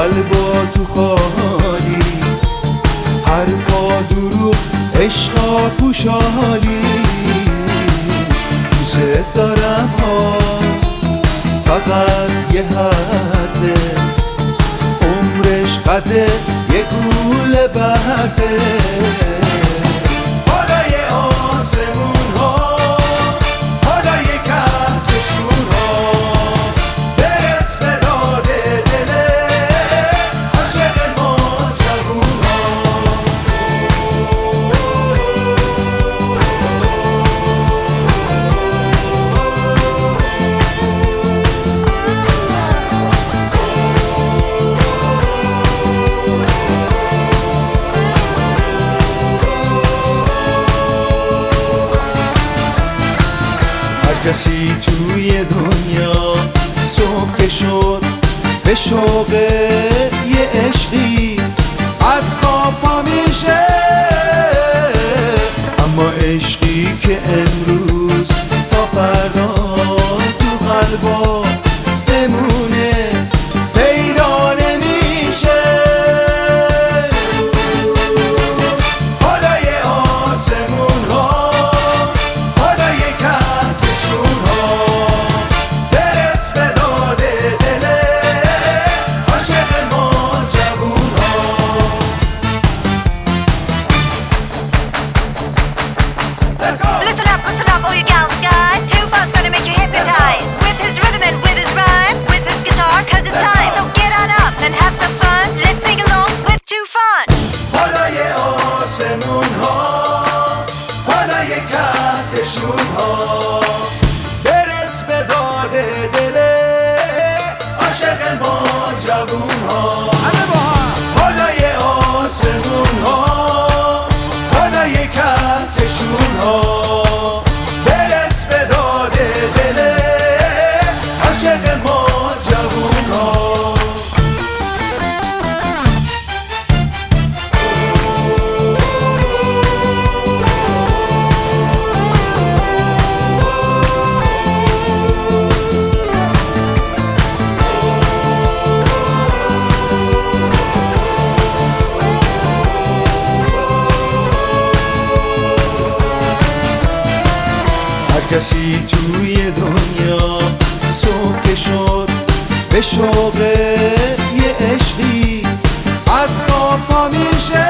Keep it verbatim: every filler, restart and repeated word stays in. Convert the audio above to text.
قلبا تو خالی، حرفا دروغ عشقا پوشالی. دوست دارم ها فقط یه حرفه، عمرش قده یه گوله برفه. کسی توی دنیا صبح شد به شوق یه عشقی از خواب پا میشه، اما عشقی که امروز تا فردا تو قلبا بمونه پیدا نمیشه. بالای آسمون ها، بالای کهکشون ها، برس به داد دل عاشق ما جوون ها. Listen up, listen up, all you gals and guys. Too Fun's gonna make you hypnotized with his rhythm and with his rhyme, with his guitar, cause it's time. So get on up and have some fun. Let's sing along with Too Fun. بالای آسمون ها، بالای کهکشون ها، برس به داد دل عاشق ما جوون ها. بالای آسمون ها، بالای کهکشون ها، برس به داد دل عاشق ما جوون ها. هر کسی توی دنیا صبح شد به شوق یه عشقی از خواب پا میشه،